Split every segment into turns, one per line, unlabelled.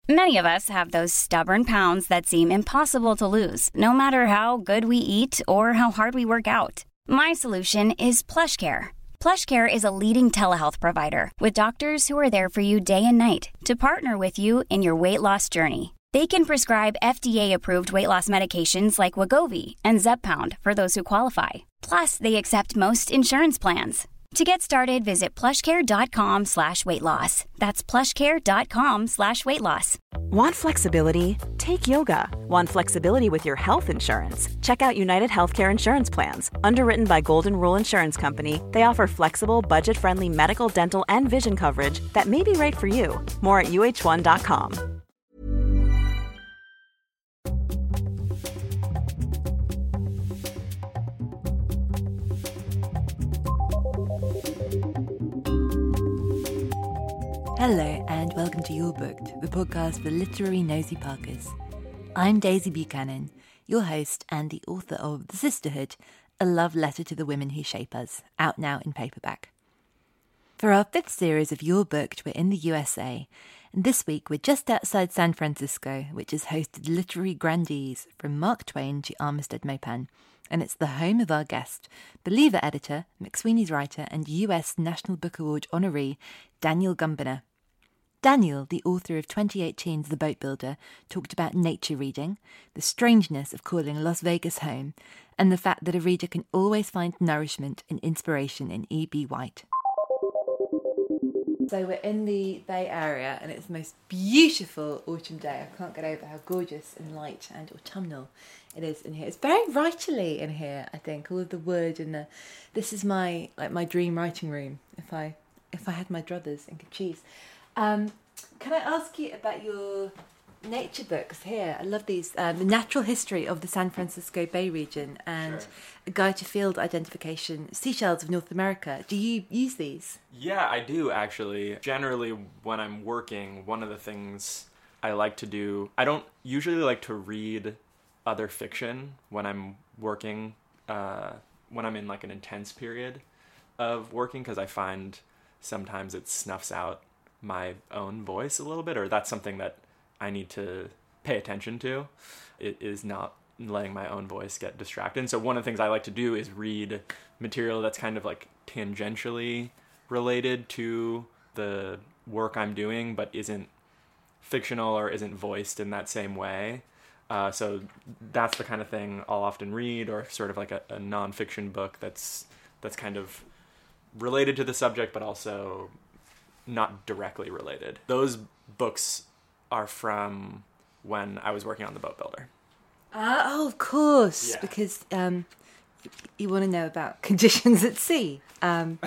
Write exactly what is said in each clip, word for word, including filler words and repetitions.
Many of us have those stubborn pounds that seem impossible to lose, no matter how good we eat or how hard we work out. My solution is PlushCare. PlushCare is a leading telehealth provider with doctors who are there for you day and night to partner with you in your weight loss journey. They can prescribe F D A-approved weight loss medications like Wegovy and Zepbound for those who qualify. Plus, they accept most insurance plans. To get started, visit plushcare.com slash weight loss. That's plushcare.com slash weight loss.
Want flexibility? Take yoga. Want flexibility with your health insurance? Check out United Healthcare Insurance Plans. Underwritten by Golden Rule Insurance Company, they offer flexible, budget-friendly medical, dental, and vision coverage that may be right for you. More at U H one dot com.
Hello and welcome to You're Booked, the podcast for literary nosy Parkers. I'm Daisy Buchanan, your host and the author of The Sisterhood, a love letter to the women who shape us, out now in paperback. For our fifth series of You're Booked, we're in the U S A, and this week we're just outside San Francisco, which has hosted literary grandees from Mark Twain to Armistead Maupin, and it's the home of our guest, Believer editor, McSweeney's writer and U S National Book Award honoree, Daniel Gumbinar. Daniel, the author of twenty eighteen's The Boat Builder, talked about nature reading, the strangeness of calling Las Vegas home, and the fact that a reader can always find nourishment and inspiration in E B. White. So we're in the Bay Area and it's the most beautiful autumn day. I can't get over how gorgeous and light and autumnal it is in here. It's very writerly in here, I think. All of the wood and the... This is my like my dream writing room if I if I had my druthers and could choose. Um, can I ask you about your nature books here? I love these. Um, the Natural History of the San Francisco Bay Region and
Sure.
A Guide to Field Identification, Seashells of North America. Do you use these?
Yeah, I do actually. Generally, when I'm working, one of the things I like to do, I don't usually like to read other fiction when I'm working, uh, when I'm in like an intense period of working, because I find sometimes it snuffs out my own voice a little bit, or that's something that I need to pay attention to. It is not letting my own voice get distracted. And so one of the things I like to do is read material that's kind of like tangentially related to the work I'm doing, but isn't fictional or isn't voiced in that same way. Uh, so that's the kind of thing I'll often read, or sort of like a, a nonfiction book that's that's kind of related to the subject, but also not directly related. Those books are from when I was working on The Boat Builder.
Uh, oh, of course,
Yeah.
because um, you want to know about conditions at sea. Um,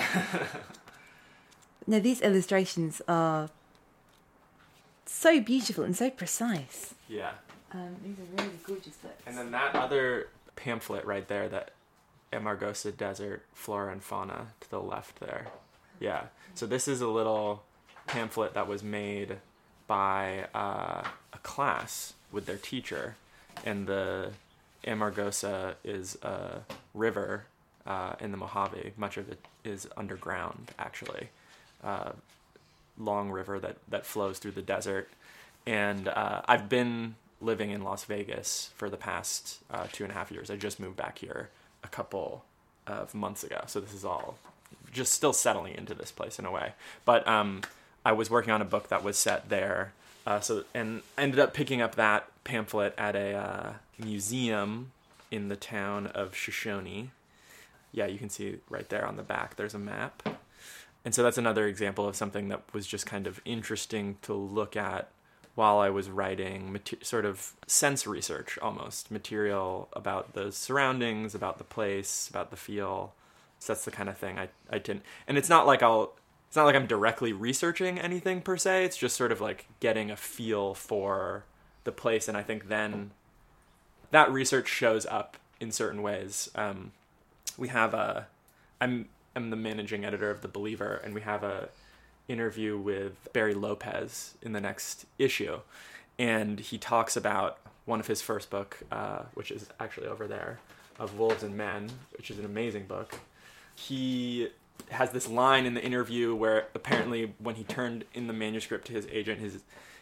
no, these illustrations are so beautiful and so precise.
Yeah.
Um, these are really gorgeous books.
And then that other pamphlet right there, that Amargosa Desert Flora and Fauna to the left there. Yeah. So this is a little pamphlet that was made by uh, a class with their teacher. And the Amargosa is a river uh, in the Mojave. Much of it is underground, actually. Uh, long river that, that flows through the desert. And uh, I've been living in Las Vegas for the past uh, two and a half years. I just moved back here a couple of months ago. So this is all just still settling into this place in a way. But um, I was working on a book that was set there. Uh, so and ended up picking up that pamphlet at a uh, museum in the town of Shoshone. Yeah, you can see right there on the back, there's a map. And so that's another example of something that was just kind of interesting to look at while I was writing mater- sort of sense research almost, material about the surroundings, about the place, about the feel. So that's the kind of thing I, I didn't, and it's not like I'll, it's not like I'm directly researching anything per se. It's just sort of like getting a feel for the place. And I think then that research shows up in certain ways. Um, we have a, I'm, I'm the managing editor of The Believer, and we have a interview with Barry Lopez in the next issue. And he talks about one of his first book, uh, which is actually over there, of Wolves and Men, which is an amazing book. He has this line in the interview where apparently when he turned in the manuscript to his agent, his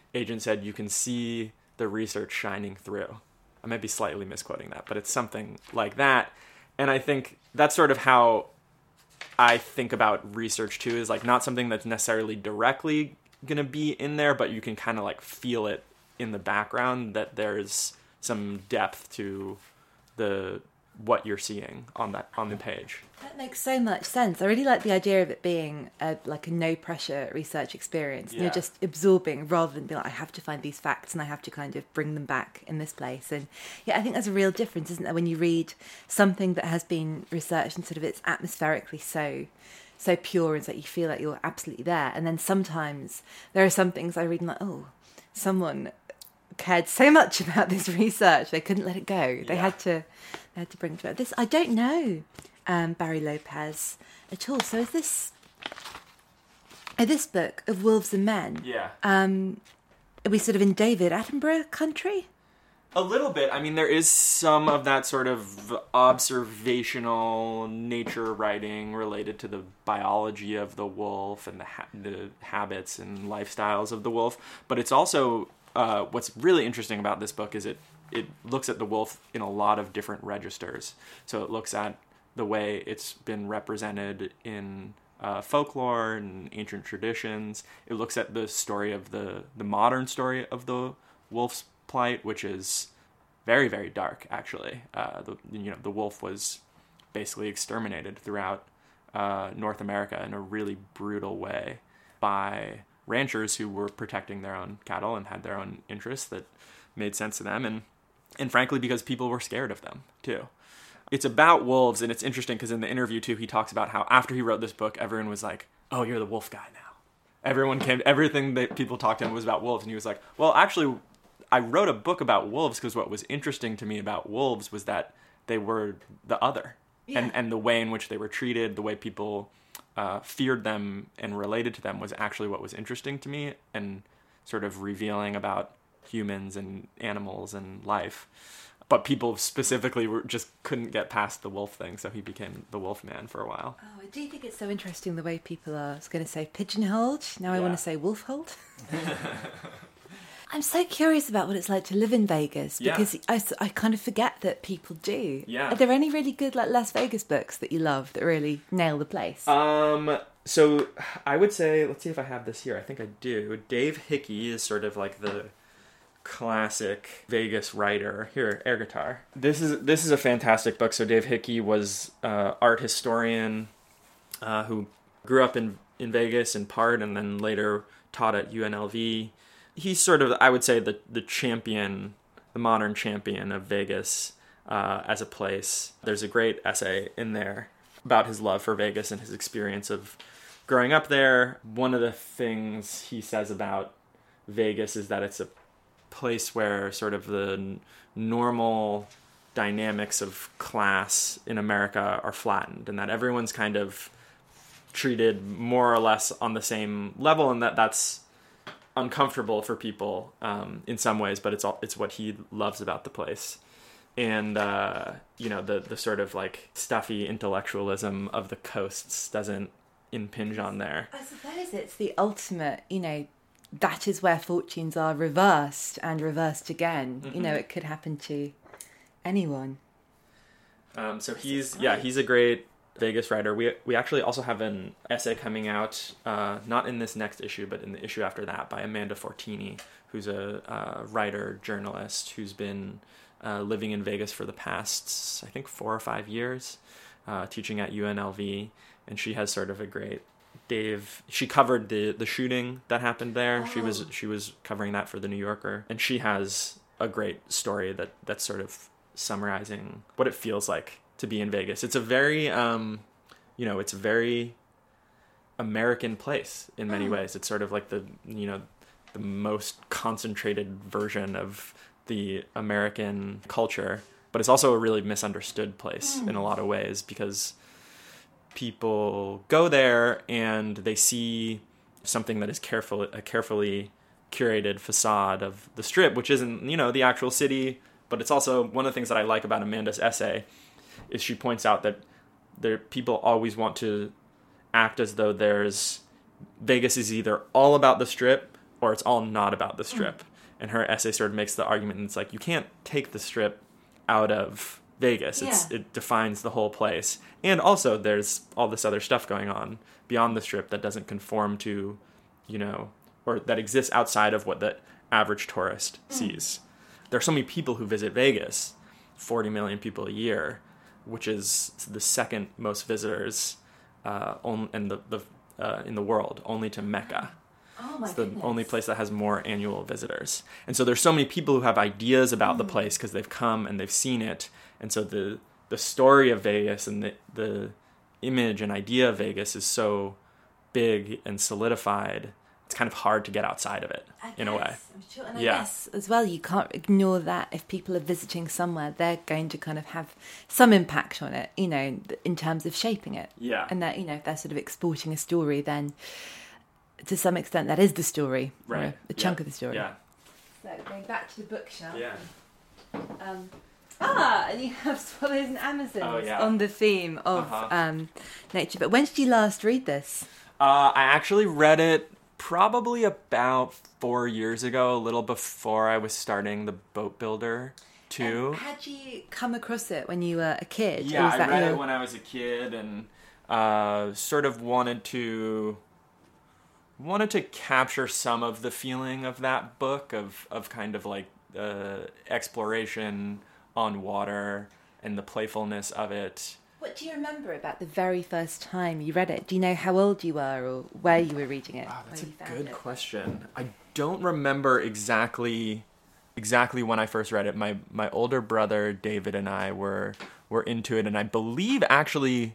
agent said you can see the research shining through. I might be slightly misquoting that, but it's something like that. And I think that's sort of how I think about research too, is like not something that's necessarily directly going to be in there, but you can kind of like feel it in the background that there's some depth to the what you're seeing on that on the page.
That makes so much sense. I really like the idea of it being a, like a no pressure research experience. Yeah. You're just absorbing rather than being like, I have to find these facts and I have to kind of bring them back in this place. And yeah, I think there's a real difference, isn't there, when you read something that has been researched and sort of it's atmospherically so so pure and so you feel like you're absolutely there. And then sometimes there are some things I read and like, oh, someone cared so much about this research they couldn't let it go. They yeah. had to they had to bring it to it. This I don't know um, Barry Lopez at all. So is this uh, this book of Wolves and Men?
Yeah.
Um, are we sort of in David Attenborough country?
A little bit. I mean, there is some of that sort of observational nature writing related to the biology of the wolf and the ha- the habits and lifestyles of the wolf, but it's also Uh, what's really interesting about this book is it it looks at the wolf in a lot of different registers. So it looks at the way it's been represented in uh, folklore and ancient traditions. It looks at the story of the, the modern story of the wolf's plight, which is very, very dark, actually. Uh, the, you know, the wolf was basically exterminated throughout uh, North America in a really brutal way by ranchers who were protecting their own cattle and had their own interests that made sense to them. And, and frankly, because people were scared of them, too. It's about wolves, and it's interesting because in the interview, too, he talks about how after he wrote this book, everyone was like, oh, you're the wolf guy now. Everyone came, everything that people talked to him was about wolves. And he was like, well, actually, I wrote a book about wolves because what was interesting to me about wolves was that they were the other. Yeah. And, and the way in which they were treated, the way people uh, feared them and related to them was actually what was interesting to me and sort of revealing about humans and animals and life. But people specifically were just couldn't get past the wolf thing, so he became the wolf man for a while.
Oh, I do think it's so interesting the way people are, I was going to say pigeonholed, now I yeah. want to say wolfhold. I'm so curious about what it's like to live in Vegas, because yeah. I, I kind of forget that people do.
Yeah.
Are there any really good like Las Vegas books that you love that really nail the place?
Um, so I would say, let's see if I have this here. I think I do. Dave Hickey is sort of like the classic Vegas writer. Here, air guitar. This is this is a fantastic book. So Dave Hickey was uh, art historian uh, who grew up in, in Vegas in part and then later taught at U N L V. He's sort of, I would say, the, the champion, the modern champion of Vegas uh, as a place. There's a great essay in there about his love for Vegas and his experience of growing up there. One of the things he says about Vegas is that it's a place where sort of the normal dynamics of class in America are flattened and that everyone's kind of treated more or less on the same level, and that that's uncomfortable for people um, in some ways, but it's all, it's what he loves about the place. And, uh, you know, the, the sort of like stuffy intellectualism of the coasts doesn't impinge on there.
I suppose it's the ultimate, you know, that is where fortunes are reversed and reversed again. Mm-hmm. You know, it could happen to anyone. Um,
so he's, yeah, he's a great Vegas writer. We we actually also have an essay coming out, uh, not in this next issue, but in the issue after that, by Amanda Fortini, who's a uh, writer, journalist, who's been uh, living in Vegas for the past, I think, four or five years, uh, teaching at U N L V, and she has sort of a great Dave. She covered the the shooting that happened there. Oh. She was she was covering that for the New Yorker, and she has a great story that that's sort of summarizing what it feels like to be in Vegas. It's a very, um, you know, it's a very American place in many ways. It's sort of like the, you know, the most concentrated version of the American culture, but it's also a really misunderstood place in a lot of ways because people go there and they see something that is careful, a carefully curated facade of the Strip, which isn't, you know, the actual city, but it's also one of the things that I like about Amanda's essay is she points out that there people always want to act as though there's Vegas is either all about the Strip or it's all not about the Strip. Mm. And her essay sort of makes the argument, and it's like, you can't take the Strip out of Vegas. It's, yeah. It defines the whole place. And also there's all this other stuff going on beyond the Strip that doesn't conform to, you know, or that exists outside of what the average tourist mm. sees. There are so many people who visit Vegas, forty million people a year, which is the second most visitors uh, on, in the, the uh, in the world, only to Mecca.
Oh my
it's the
goodness.
only place that has more annual visitors. And so there's so many people who have ideas about mm. the place because they've come and they've seen it. And so the the story of Vegas and the, the image and idea of Vegas is so big and solidified, it's kind of hard to get outside of it
I
in
guess,
a way.
I'm sure. And I
yeah.
guess as well, you can't ignore that if people are visiting somewhere, they're going to kind of have some impact on it, you know, in terms of shaping it.
Yeah.
And that, you know, if they're sort of exporting a story, then to some extent that is the story,
right?
Or a chunk
yeah.
of the story.
Yeah.
So going back to the bookshelf.
Yeah.
Um, ah, and you have Swallows and Amazons
oh, yeah.
on the theme of
uh-huh.
um, nature. But when did you last read this?
Uh, I actually read it probably about four years ago, a little before I was starting the Boat Builder too.
And had you come across it when you were a kid?
Yeah,
or was
I
that
read
your...
it when I was a kid, and uh, sort of wanted to wanted to capture some of the feeling of that book of of kind of like uh, exploration on water and the playfulness of it.
What do you remember about the very first time you read it? Do you know how old you were or where you were reading it?
Oh, that's a good
it?
question. I don't remember exactly exactly when I first read it. My my older brother David and I were were into it, and I believe actually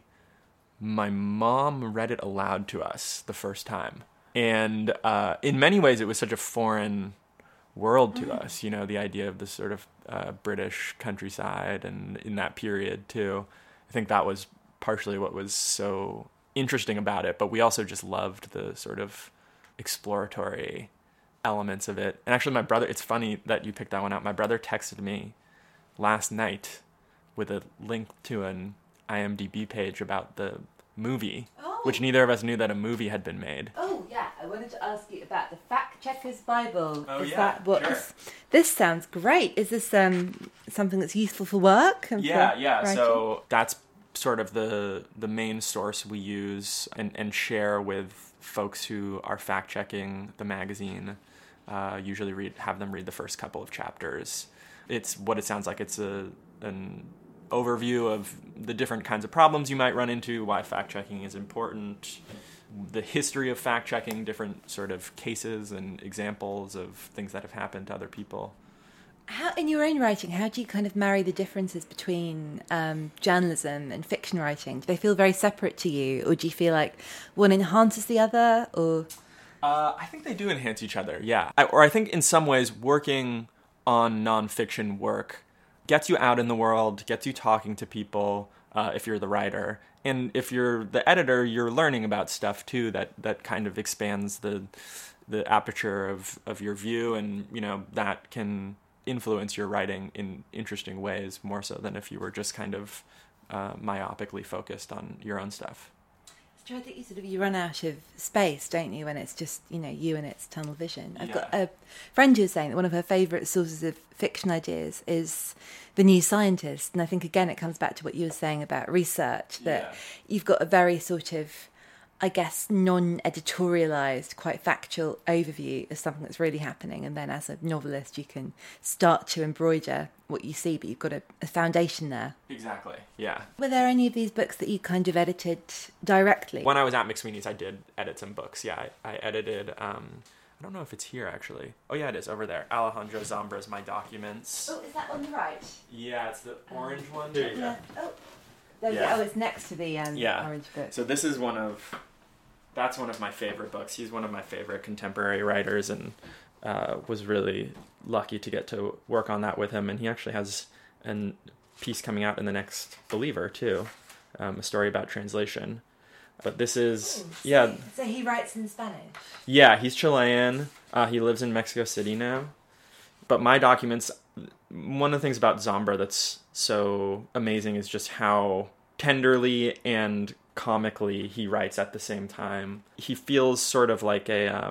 my mom read it aloud to us the first time. And uh, in many ways, it was such a foreign world to mm. us. You know, the idea of the sort of uh, British countryside, and in that period too. I think that was partially what was so interesting about it, but we also just loved the sort of exploratory elements of it. And actually my brother, it's funny that you picked that one out. My brother texted me last night with a link to an I M D B page about the movie, oh. which neither of us knew that a movie had been made.
Oh yeah, I wanted to ask you about the Fact Checkers Bible.
Oh
is
yeah,
that what
sure.
This sounds great. Is this um something that's useful for work? And
yeah,
for
yeah.
writing?
So that's sort of the the main source we use and, and share with folks who are fact checking the magazine. Uh, usually read have them read the first couple of chapters. It's what it sounds like. It's a an overview of the different kinds of problems you might run into, why fact checking is important, the history of fact checking, different sort of cases and examples of things that have happened to other people.
How, in your own writing, how do you kind of marry the differences between um, journalism and fiction writing? Do they feel very separate to you, or do you feel like one enhances the other, or?
Uh, I think they do enhance each other, yeah. I, or I think in some ways working on nonfiction work gets you out in the world, gets you talking to people, uh, if you're the writer. And if you're the editor, you're learning about stuff too that, that kind of expands the the aperture of, of your view, and you know that can influence your writing in interesting ways, more so than if you were just kind of uh, myopically focused on your own stuff.
It's true, I think you sort of you run out of space, don't you, when it's just, you know, you and it's tunnel vision. I've
yeah.
got a friend who's saying that one of her favourite sources of fiction ideas is The New Scientist, and I think again it comes back to what you were saying about research, that
yeah.
you've got a very sort of, I guess, non-editorialised, quite factual overview of something that's really happening, and then as a novelist you can start to embroider what you see, but you've got a, a foundation there.
Exactly, yeah.
Were there any of these books that you kind of edited directly?
When I was at McSweeney's, I did edit some books, yeah. I, I edited, um, I don't know if it's here actually. Oh yeah, it is, over there. Alejandro Zambra's My Documents.
Oh, is that on the right?
Yeah, it's the orange um, one.
Here you
yeah.
go. Oh, there you
yeah.
go. Oh, it's next to the um,
yeah.
orange book.
So this is one of... That's one of my favorite books. He's one of my favorite contemporary writers, and uh, was really lucky to get to work on that with him. And he actually has a piece coming out in the next Believer, too, um, a story about translation. But this is,
Ooh,
yeah.
So, so he writes in Spanish?
Yeah, he's Chilean. Uh, he lives in Mexico City now. But My Documents, one of the things about Zambra that's so amazing is just how tenderly and comically he writes at the same time. He feels sort of like a um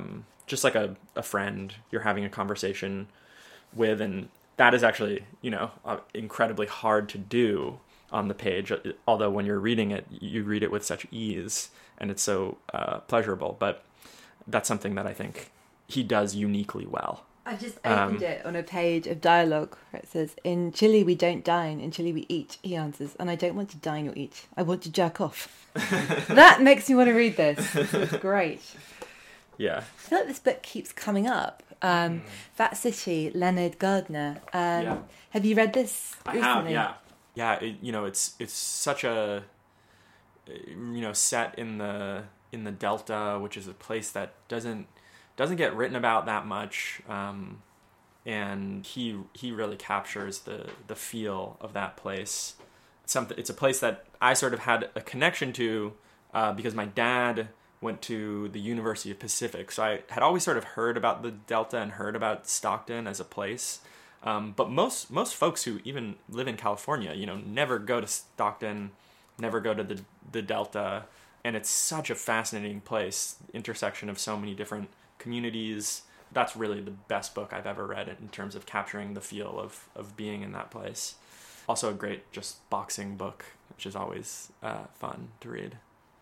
just like a, a friend you're having a conversation with, and that is actually, you know, uh, incredibly hard to do on the page, although when you're reading it, you read it with such ease, and it's so uh, pleasurable. But that's something that I think he does uniquely well.
I just opened um, it on a page of dialogue where it says, "In Chile we don't dine, in Chile we eat," he answers, "and I don't want to dine or eat, I want to jerk off." That makes me want to read this. This is great.
Yeah.
I feel like this book keeps coming up. Um, mm. Fat City, Leonard Gardner. Um, yeah. Have you read this recently?
I have, yeah. Yeah, it, you know, it's it's such a, you know, set in the in the Delta, which is a place that doesn't doesn't get written about that much, um, and he he really captures the the feel of that place. Something it's a place that I sort of had a connection to uh, because my dad went to the University of Pacific, so I had always sort of heard about the Delta and heard about Stockton as a place. Um, but most most folks who even live in California, you know, never go to Stockton, never go to the the Delta, and it's such a fascinating place, intersection of so many different communities. That's really the best book I've ever read in terms of capturing the feel of, of being in that place. Also a great just boxing book, which is always uh, fun to read.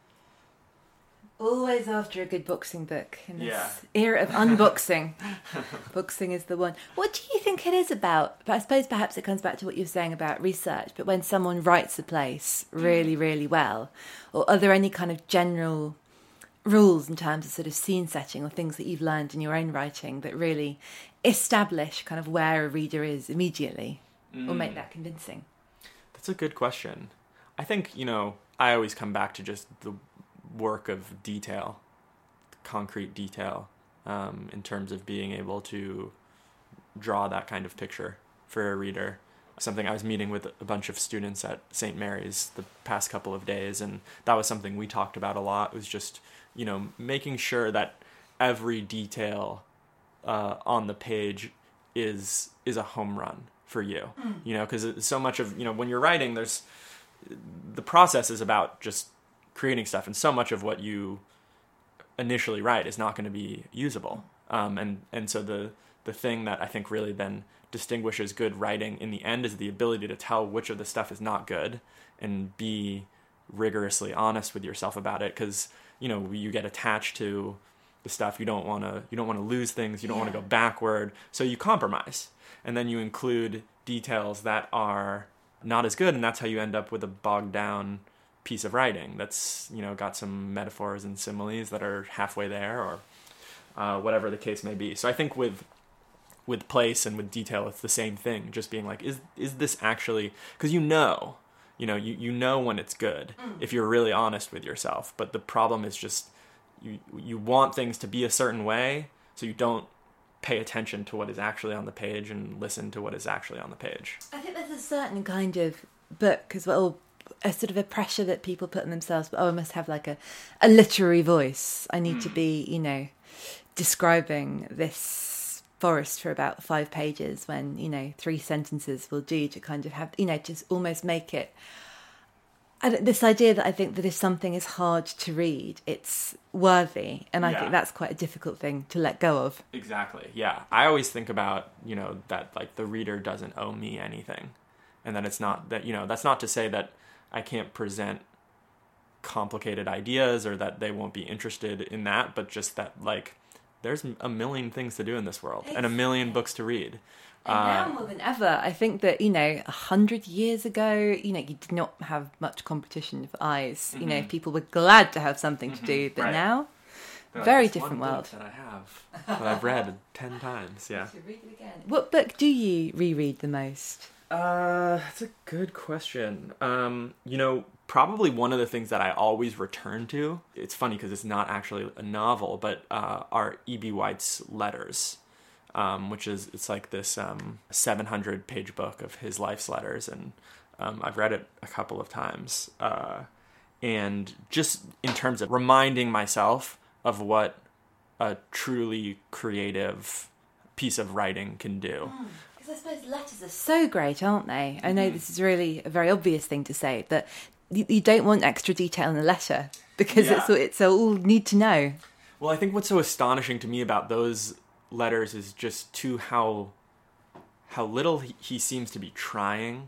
Always after a good boxing book in this
yeah.
era of unboxing. Boxing is the one. What do you think it is about? But I suppose perhaps it comes back to what you were saying about research, but when someone writes a place really, really well, or are there any kind of general rules in terms of sort of scene setting or things that you've learned in your own writing that really establish kind of where a reader is immediately mm. or make that convincing?
That's a good question. I think, you know, I always come back to just the work of detail, concrete detail, um, in terms of being able to draw that kind of picture for a reader. Something I was meeting with a bunch of students at Saint Mary's the past couple of days, and that was something we talked about a lot. It was just, you know, making sure that every detail uh, on the page is is a home run for you. Mm. You know, because so much of, you know, when you're writing, there's the process is about just creating stuff, and so much of what you initially write is not going to be usable. Um, and and so the the thing that I think really then distinguishes good writing in the end is the ability to tell which of the stuff is not good and be rigorously honest with yourself about it, because, you know, you get attached to the stuff. You don't want to you don't want to lose things. You don't yeah. want to go backward. So you compromise, and then you include details that are not as good, and that's how you end up with a bogged down piece of writing that's, you know, got some metaphors and similes that are halfway there, or uh, whatever the case may be. So I think with with place and with detail, it's the same thing. Just being like, is is this actually, because you know, you know, you, you know when it's good mm. if you're really honest with yourself. But the problem is just you you want things to be a certain way, so you don't pay attention to what is actually on the page and listen to what is actually on the page.
I think there's a certain kind of book as well, a sort of a pressure that people put on themselves, but oh, I must have like a, a literary voice. I need mm. to be, you know, describing this forest for about five pages when, you know, three sentences will do to kind of have, you know, just almost make it. And this idea that I think that if something is hard to read, it's worthy. And I yeah. think that's quite a difficult thing to let go of.
Exactly. Yeah. I always think about, you know, that like the reader doesn't owe me anything. And that it's not that, you know, that's not to say that I can't present complicated ideas or that they won't be interested in that, but just that, like, there's a million things to do in this world exactly. and a million books to read.
And uh, now more than ever, I think that, you know, a hundred years ago, you know, you did not have much competition for eyes. Mm-hmm. You know, people were glad to have something mm-hmm. to do, but right. now, They're very like, different
one
world.
Book that I have, that I've read ten times, yeah.
To read it again. What book do you reread the most?
Uh, that's a good question. Um, you know, probably one of the things that I always return to, it's funny because it's not actually a novel, but uh, are E B. White's letters, um, which is, it's like this um, seven hundred page book of his life's letters, and um, I've read it a couple of times. Uh, and just in terms of reminding myself of what a truly creative piece of writing can do.
Mm. I suppose letters are so great, aren't they? I know this is really a very obvious thing to say, but you, you don't want extra detail in a letter because yeah. it's it's all need to know.
Well, I think what's so astonishing to me about those letters is just to how how little he, he seems to be trying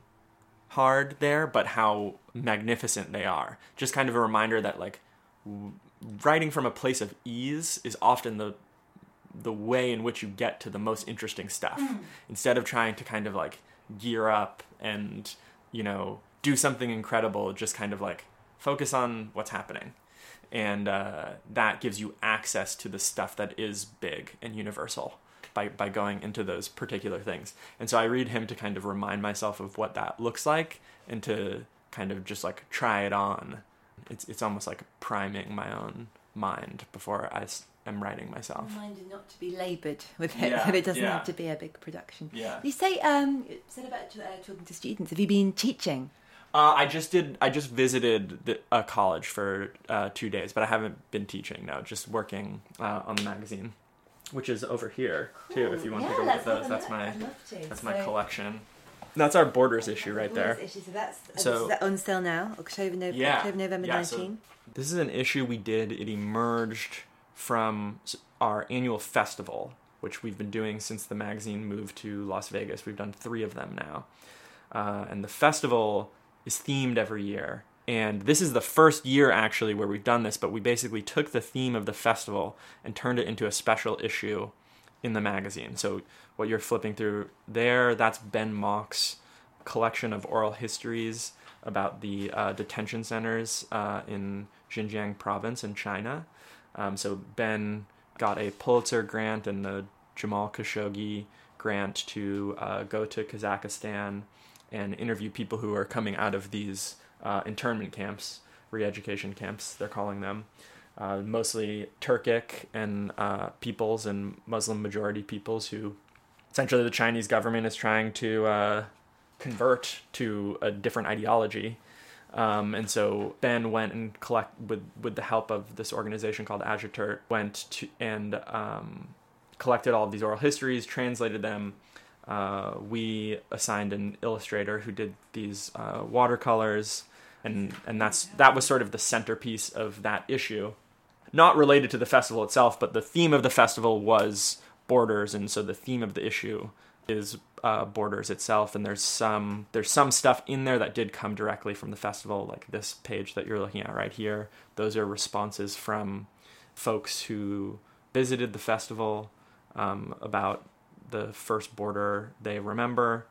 hard there, but how magnificent they are. Just kind of a reminder that like w- writing from a place of ease is often the the way in which you get to the most interesting stuff. Mm. Instead of trying to kind of like gear up and, you know, do something incredible, just kind of like focus on what's happening. And uh, that gives you access to the stuff that is big and universal by, by going into those particular things. And so I read him to kind of remind myself of what that looks like and to kind of just like try it on. It's it's almost like priming my own mind before I am writing myself.
Reminded not to be laboured with it,
yeah,
that it doesn't
yeah.
have to be a big production.
Yeah.
You say, um, you said about uh, talking to students. Have you been teaching?
Uh, I just did. I just visited the, a college for uh, two days, but I haven't been teaching. No, just working uh, on the magazine, which is over here cool. too. If you want
yeah,
to go look at those, that's my
I'd love to.
that's
so,
my collection. That's our Borders issue right
Borders
there.
Issue. So that's
so,
is that on sale now? October, November,
yeah,
October, November
yeah,
nineteen.
So this is an issue we did. It emerged from our annual festival, which we've been doing since the magazine moved to Las Vegas. We've done three of them now, uh, and the festival is themed every year. And this is the first year actually where we've done this, but we basically took the theme of the festival and turned it into a special issue in the magazine. So what you're flipping through there, that's Ben Mock's collection of oral histories about the uh, detention centers uh, in Xinjiang province in China. Um, so Ben got a Pulitzer grant and the Jamal Khashoggi grant to uh, go to Kazakhstan and interview people who are coming out of these uh, internment camps, re-education camps, they're calling them, uh, mostly Turkic and uh, peoples and Muslim majority peoples who essentially the Chinese government is trying to uh, convert to a different ideology. Um, and so Ben went and collect with, with the help of this organization called Agiturk, went to and um, collected all of these oral histories, translated them. Uh, we assigned an illustrator who did these uh, watercolors, and and that's that was sort of the centerpiece of that issue. Not related to the festival itself, but the theme of the festival was borders, and so the theme of the issue is uh, borders itself. And there's some there's some stuff in there that did come directly from the festival, like this page that you're looking at right here. Those are responses from folks who visited the festival um, about the first border they remember.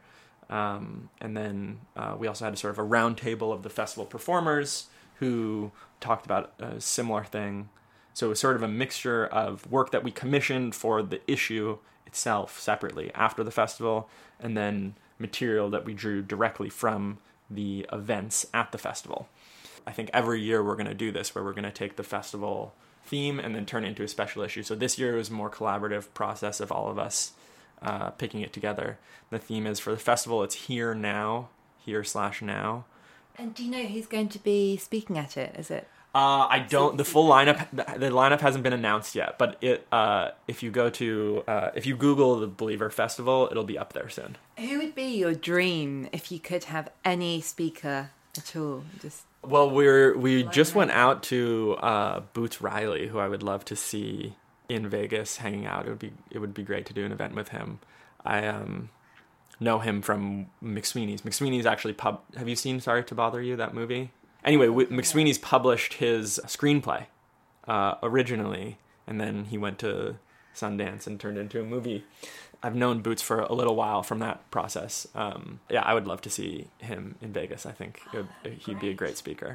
Um, and then uh, we also had a sort of a round table of the festival performers who talked about a similar thing. So it was sort of a mixture of work that we commissioned for the issue itself separately after the festival, and then material that we drew directly from the events at the festival. I think every year we're going to do this, where we're going to take the festival theme and then turn it into a special issue. So this year it was a more collaborative process of all of us Uh, picking it together. The theme is for the festival, it's here now, here slash now.
And do you know who's going to be speaking at it? Is it?
Uh, I don't. The full lineup, the, the lineup hasn't been announced yet. But it, uh, if you go to, uh, if you Google the Believer Festival, it'll be up there soon.
Who would be your dream if you could have any speaker at all? Just
well, we're we just went out to uh, Boots Riley, who I would love to see in Vegas hanging out. It would be it would be great to do an event with him. I um know him from McSweeney's. McSweeney's actually pub. Have you seen Sorry to Bother You, that movie? Anyway, w- McSweeney's published his screenplay uh, originally, and then he went to Sundance and turned it into a movie. I've known Boots for a little while from that process. Um, yeah, I would love to see him in Vegas. I think it would, he'd be a great speaker.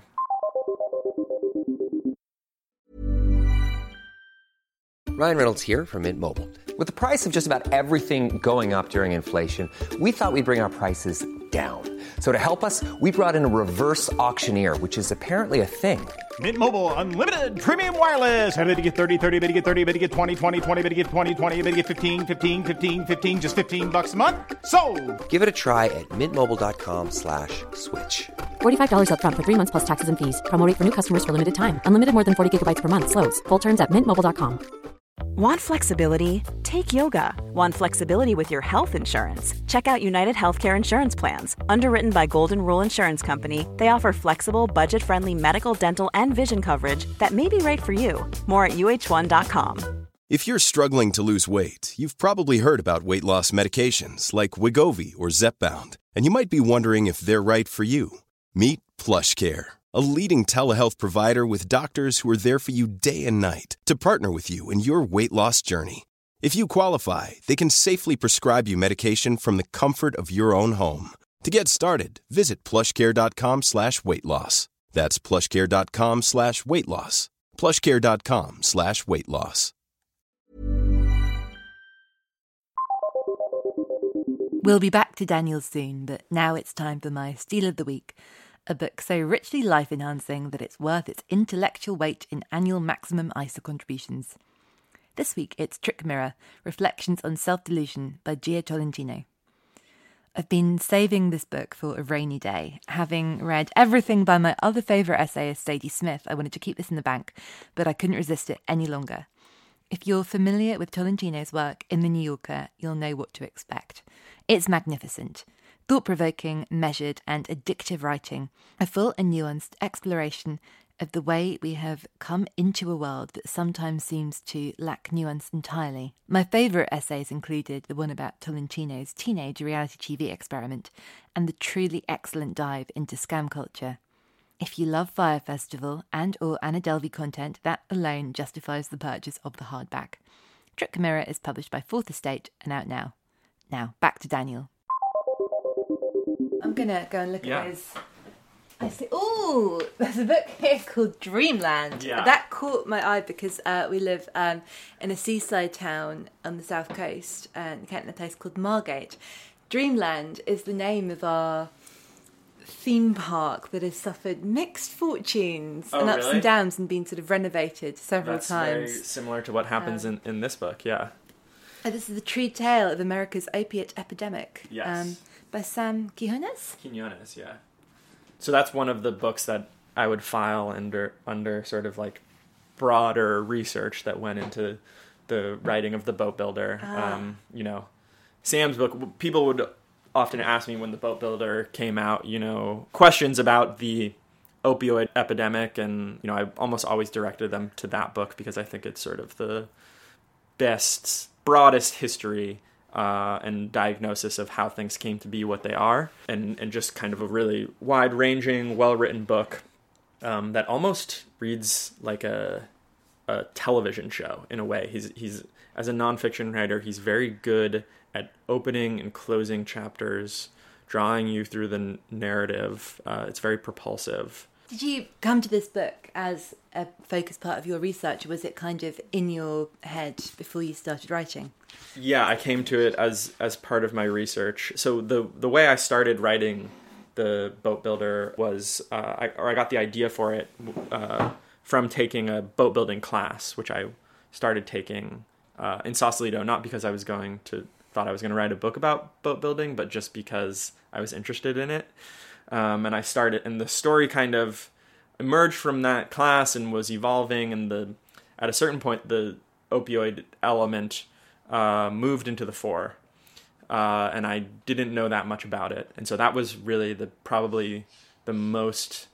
Ryan Reynolds here from Mint Mobile. With the price of just about everything going up during inflation, we thought we'd bring our prices down. So to help us, we brought in a reverse auctioneer, which is apparently a thing.
Mint Mobile Unlimited Premium Wireless. How to get thirty, thirty, how to get thirty, how to get twenty, twenty, twenty, how to get twenty, twenty, how to get fifteen, fifteen, fifteen, fifteen, just fifteen bucks a month? Sold! Give it a try at mintmobile.com slash switch.
forty-five dollars up front for three months plus taxes and fees. Promo rate for new customers for limited time. Unlimited more than forty gigabytes per month. Slows full terms at mint mobile dot com.
Want flexibility? Take yoga. Want flexibility with your health insurance? Check out United Healthcare Insurance Plans. Underwritten by Golden Rule Insurance Company, they offer flexible, budget-friendly medical, dental, and vision coverage that may be right for you. More at U H one dot com.
If you're struggling to lose weight, you've probably heard about weight loss medications like Wegovy or Zepbound, and you might be wondering if they're right for you. Meet PlushCare, a leading telehealth provider with doctors who are there for you day and night to partner with you in your weight loss journey. If you qualify, they can safely prescribe you medication from the comfort of your own home. To get started, visit plushcare.com slash weight loss. That's plushcare.com slash weight loss. plushcare.com slash weight loss.
We'll be back to Daniel soon, but now it's time for my Steal of the Week, a book so richly life-enhancing that it's worth its intellectual weight in annual maximum I S A contributions. This week it's Trick Mirror, Reflections on Self-Delusion by Jia Tolentino. I've been saving this book for a rainy day. Having read everything by my other favourite essayist, Sadie Smith, I wanted to keep this in the bank, but I couldn't resist it any longer. If you're familiar with Tolentino's work in The New Yorker, you'll know what to expect. It's magnificent. Thought-provoking, measured and addictive writing, a full and nuanced exploration of the way we have come into a world that sometimes seems to lack nuance entirely. My favourite essays included the one about Tolentino's teenage reality T V experiment and the truly excellent dive into scam culture. If you love Fire Festival and or Anna Delvey content, that alone justifies the purchase of the hardback. Trick Mirror is published by Fourth Estate and out now. Now, back to Daniel. I'm going to go and look
yeah.
at his... I see. Oh, there's a book here called Dreamland.
Yeah.
That caught my eye because uh, we live um, in a seaside town on the south coast, uh, in Kent, in a place called Margate. Dreamland is the name of our theme park that has suffered mixed fortunes
oh,
and ups
really?
and downs and been sort of renovated several
That's
times.
Very similar to what happens um, in, in this book, yeah.
Uh, this is the true tale of America's opiate epidemic.
Yes.
Um, by Sam Quinones?
Quinones, yeah. So that's one of the books that I would file under under sort of like broader research that went into the writing of The Boat Builder.
Ah.
Um, you know, Sam's book, people would often ask me when The Boat Builder came out, you know, questions about the opioid epidemic. And, you know, I almost always directed them to that book because I think it's sort of the best, broadest history Uh, and diagnosis of how things came to be what they are, and, and just kind of a really wide-ranging, well-written book um, that almost reads like a a television show in a way. He's he's as a nonfiction writer, he's very good at opening and closing chapters, drawing you through the narrative. Uh, it's very propulsive.
Did you come to this book as a focused part of your research, or was it kind of in your head before you started writing?
Yeah, I came to it as as part of my research. So the the way I started writing The Boat Builder was, uh, I, or I got the idea for it uh, from taking a boat building class, which I started taking uh, in Sausalito, not because I was going to, thought I was going to write a book about boat building, but just because I was interested in it. Um, and I started, and the story kind of emerged from that class and was evolving, and the at a certain point, the opioid element uh, moved into the fore. Uh, and I didn't know that much about it. And so that was really the probably the most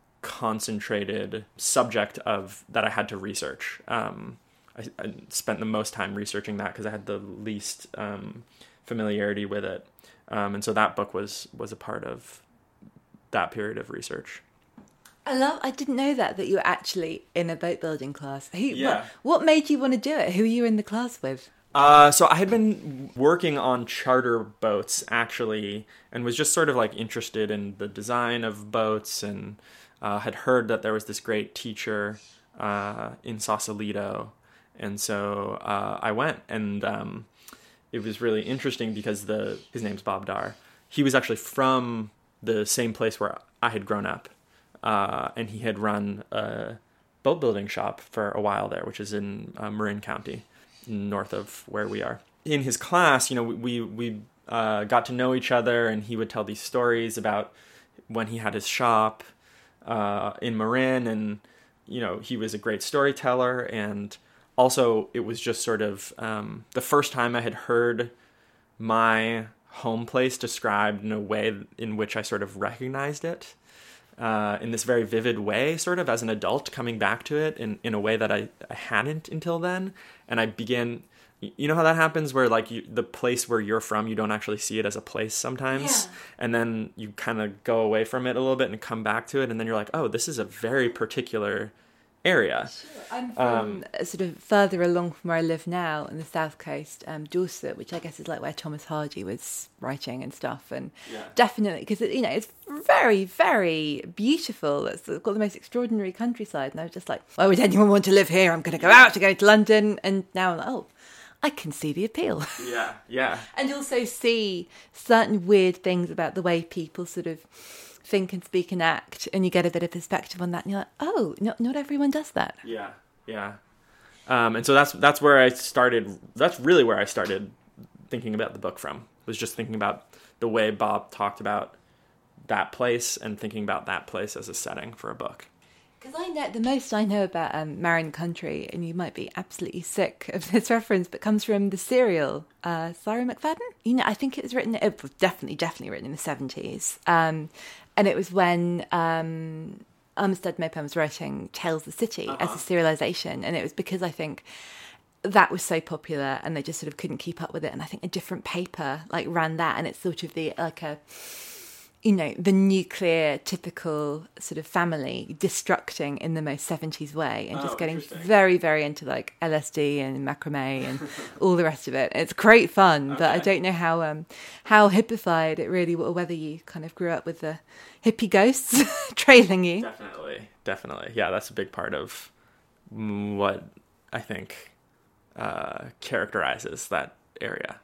concentrated subject of that I had to research. Um, I, I spent the most time researching that because I had the least um, familiarity with it. Um, and so that book was was a part of that period of research.
I love, I didn't know that, that you were actually in a boat building class. Who,
Yeah.
what, what made you want to do it? Who were you in the class with?
Uh, so I had been working on charter boats, actually, and was just sort of like interested in the design of boats, and uh, had heard that there was this great teacher uh, in Sausalito. And so uh, I went, and um, it was really interesting because the his name's Bob Dar. He was actually from the same place where I had grown up, uh, and he had run a boat building shop for a while there, which is in uh, Marin County, north of where we are. In his class, you know, we we uh, got to know each other, and he would tell these stories about when he had his shop uh, in Marin, and you know, he was a great storyteller, and also, it was just sort of um, the first time I had heard my home place described in a way in which I sort of recognized it uh, in this very vivid way, sort of as an adult, coming back to it in, in a way that I, I hadn't until then. And I began, you know how that happens where like you, the place where you're from, you don't actually see it as a place sometimes. Yeah. And then you kind of go away from it a little bit and come back to it. And then you're like, oh, this is a very particular area.
Sure. I'm from um, sort of further along from where I live now on the south coast, um, Dorset, which I guess is like where Thomas Hardy was writing and stuff. And yeah. definitely, because you know, it's very, very beautiful. It's got the most extraordinary countryside. And I was just like, why would anyone want to live here? I'm going to go out to go to London. And now I'm like, oh, I can see the appeal.
Yeah, yeah.
And also see certain weird things about the way people sort of think and speak and act, and you get a bit of perspective on that, and you're like, oh, not not everyone does that.
Yeah, yeah. Um, and so that's that's where I started. That's really where I started thinking about the book from. Was just thinking about the way Bob talked about that place and thinking about that place as a setting for a book.
Because I know the most I know about um, Marion Country, and you might be absolutely sick of this reference, but comes from the serial uh, Sarah McFadden. You know, I think it was written, it was definitely, definitely written in the seventies. Um, and it was when um, Armistead Maupin was writing Tales of the City uh-huh. as a serialization, and it was because I think that was so popular, and they just sort of couldn't keep up with it. And I think a different paper like ran that, and it's sort of the like a. you know, the nuclear typical sort of family destructing in the most seventies way and just oh, getting very, very into like L S D and macrame and all the rest of it. It's great fun, okay. But I don't know how um, how hippified it really, or whether you kind of grew up with the hippie ghosts trailing you.
Definitely, definitely. Yeah, that's a big part of what I think uh, characterizes that area.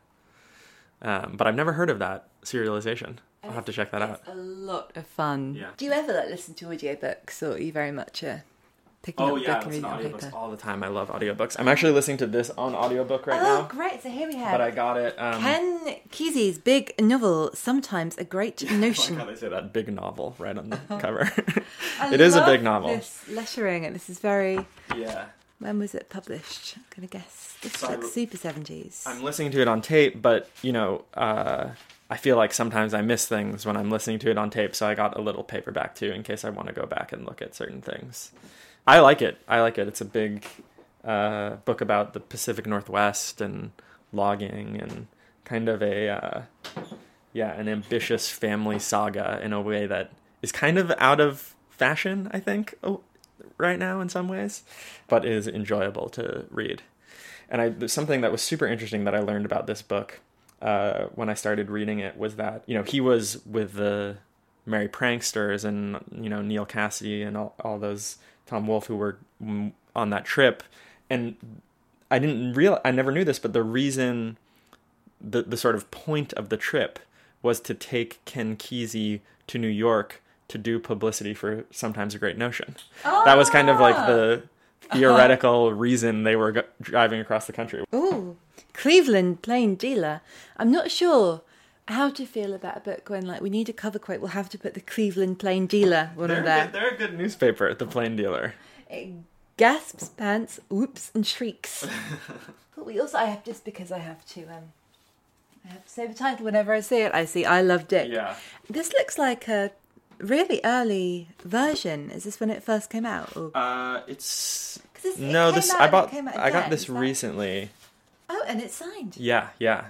Um, but I've never heard of that serialization. I'll have to check that out.
It's a lot of fun.
Yeah.
Do you ever like listen to audiobooks, or are you very much uh, picking
oh,
up a
yeah,
book and reading it on paper?
Audiobooks all the time. I love audiobooks. I'm actually listening to this on audiobook right
oh,
now.
Oh, great. So here we have
But I got it. Um,
Ken Kesey's big novel, Sometimes a Great Notion.
I like how they say that, big novel, right on the cover.
I
it is
love
a big novel.
This lettering, and this is very...
Yeah.
When was it published? I'm going to guess. It's so like super seventies.
I'm listening to it on tape, but, you know... Uh, I feel like sometimes I miss things when I'm listening to it on tape, so I got a little paperback too in case I want to go back and look at certain things. I like it. I like it. It's a big uh, book about the Pacific Northwest and logging and kind of a, uh, yeah, an ambitious family saga in a way that is kind of out of fashion, I think, oh, right now in some ways, but is enjoyable to read. And I, there's something that was super interesting that I learned about this book Uh, when I started reading it was that, you know, he was with the Merry Pranksters and, you know, Neal Cassady and all, all those, Tom Wolfe, who were on that trip. And I didn't real I never knew this, but the reason, the, the sort of point of the trip was to take Ken Kesey to New York to do publicity for Sometimes a Great Notion. Oh. That was kind of like the theoretical uh-huh. reason they were go- driving across the country.
Ooh. Cleveland Plain Dealer. I'm not sure how to feel about a book when, like, we need a cover quote, we'll have to put the Cleveland Plain Dealer one
they're
on there.
Good, they're a good newspaper, the Plain Dealer.
It gasps, pants, whoops, and shrieks. But we also, I have, just because I have to, um, I have to say the title whenever I see it. I see I Love Dick.
Yeah.
This looks like a really early version. Is this when it first came out? Or?
Uh, it's,
it's
no,
it
this I bought. I got this
that...
recently.
Oh, and it's signed.
Yeah, yeah,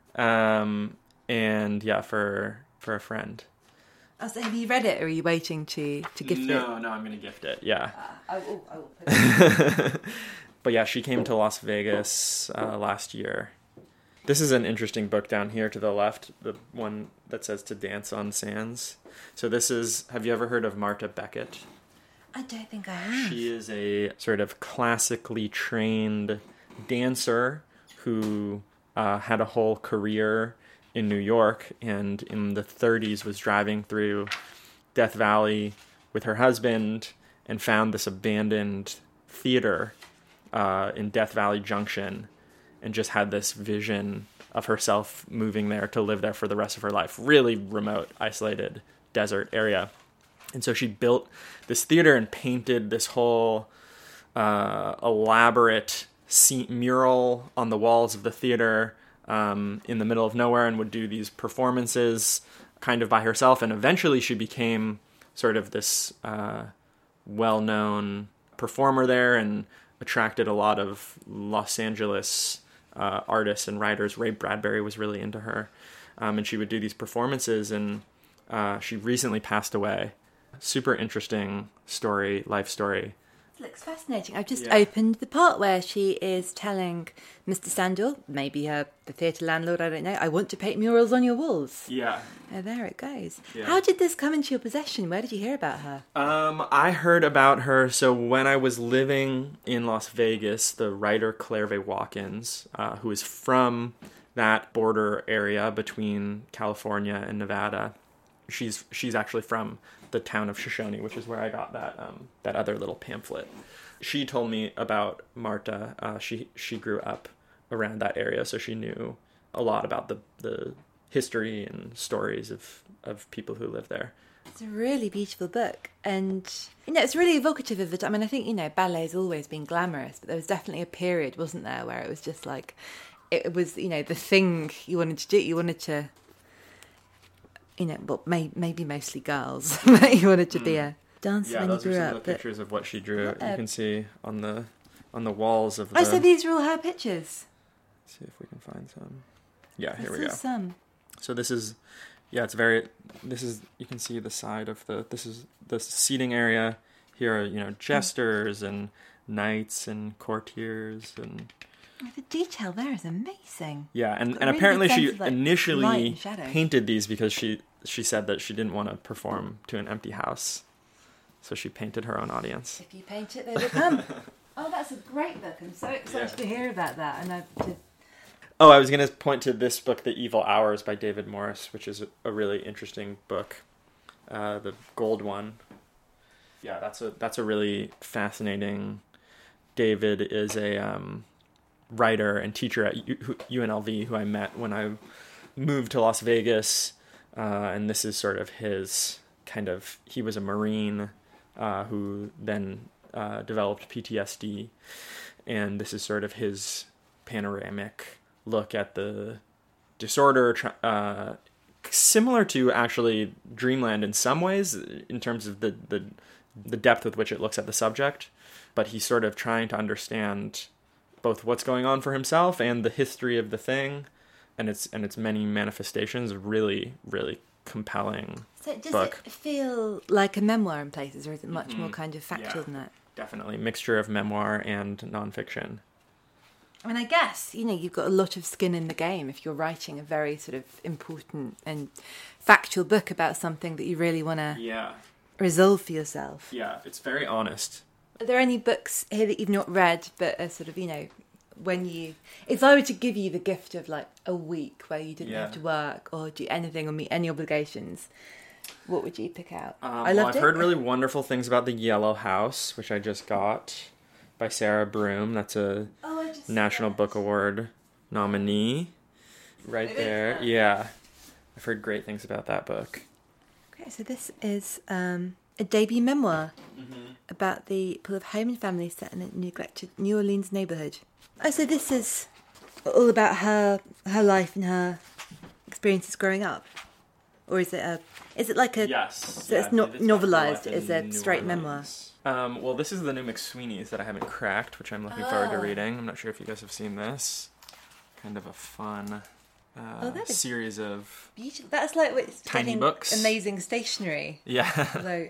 um, and yeah, for for a friend.
Oh, so have you read it, or are you waiting to, to gift
no,
it?
No, no, I'm going to gift it. Yeah.
Uh, I will. I will put it
But yeah, she came to Las Vegas uh, last year. This is an interesting book down here to the left, the one that says "To Dance on Sands." So this is. Have you ever heard of Marta Beckett?
I don't think I have.
She is a sort of classically trained dancer who uh, had a whole career in New York, and in the thirties was driving through Death Valley with her husband and found this abandoned theater uh, in Death Valley Junction, and just had this vision of herself moving there to live there for the rest of her life. Really remote, isolated desert area. And so she built this theater and painted this whole uh, elaborate scene, mural on the walls of the theater um, in the middle of nowhere, and would do these performances kind of by herself. And eventually she became sort of this uh, well-known performer there, and attracted a lot of Los Angeles uh, artists and writers. Ray Bradbury was really into her. Um, and she would do these performances, and uh, she recently passed away. Super interesting story, life story.
It looks fascinating. I've just
Yeah.
opened the part where she is telling Mister Sandor, maybe her the theatre landlord, I don't know, I want to paint murals on your walls.
Yeah.
Oh, there it goes.
Yeah.
How did this come into your possession? Where did you hear about her?
Um, I heard about her, so when I was living in Las Vegas, the writer Clairvaux Watkins, uh, who is from that border area between California and Nevada, she's she's actually from the town of Shoshone, which is where I got that um, that other little pamphlet. She told me about Marta. Uh, she she grew up around that area, so she knew a lot about the, the history and stories of, of people who live there.
It's a really beautiful book, and you know it's really evocative of it. I mean, I think you know ballet's always been glamorous, but there was definitely a period, wasn't there, where it was just like it was you know the thing you wanted to do. You wanted to. You know, well, may, maybe mostly girls. You wanted to be a dancer
Yeah,
when you
those are
grew
some
up.
of the
but-
pictures of what she drew.
What a-
You can see on the on the walls of the.
Oh, so these are all her pictures.
See if we can find some. Yeah, here
I
we
saw
go.
some.
So this is, yeah, it's very. This is you can see the side of the. This is the seating area. Here are you know jesters and knights and courtiers and.
Oh, the detail there is amazing.
Yeah, and,
Got a
and
really
apparently
good
she
sense of, like, light
initially
and shadow.
painted these because she she said that she didn't want to perform to an empty house, so she painted her own audience.
If you paint it, they will come. Oh, that's a great book. I'm so excited
Yeah.
to hear about that. And I to...
Oh, I was going to point to this book, The Evil Hours by David Morris, which is a really interesting book, uh, the gold one. Yeah, that's a that's a really fascinating. David is a um, writer and teacher at U- U N L V who I met when I moved to Las Vegas, uh, and this is sort of his kind of. He was a Marine uh, who then uh, developed P T S D, and this is sort of his panoramic look at the disorder, uh, similar to actually Dreamland in some ways in terms of the, the the depth with which it looks at the subject, but he's sort of trying to understand both what's going on for himself and the history of the thing and its and its many manifestations. Really, really compelling
So does
book.
it feel like a memoir in places, or is it much
Mm-hmm.
more kind of factual
Yeah.
than that?
Definitely mixture of memoir and nonfiction.
I mean, I guess, you know, you've got a lot of skin in the game if you're writing a very sort of important and factual book about something that you really want to
Yeah,
resolve for yourself.
yeah, it's very honest.
Are there any books here that you've not read, but are sort of, you know, when you... If I were to give you the gift of, like, a week where you didn't
Yeah.
have to work or do anything or meet any obligations, what would you pick out?
Um,
I
well,
loved
I've
it.
heard really wonderful things about The Yellow House, which I just got by Sarah Broom. That's a
Oh, I just
National
saw that.
Book Award nominee. Right
It is
there.
that.
Yeah. I've heard great things about that book.
Okay, so this is um, a debut memoir
Mm-hmm.
about the pool of home and family set in a neglected New Orleans neighbourhood. Oh, so this is all about her her life and her experiences growing up, or is it a? Is it like a?
Yes.
So it's not novelised. It's a straight memoir.
Um, well, this is the new McSweeney's that I haven't cracked, which I'm looking forward to reading. I'm not sure if you guys have seen this. Kind of a fun uh,
Oh, that is-
series of...
Beautiful. That's like what's
Tiny
getting
books.
amazing stationery.
Yeah.
Although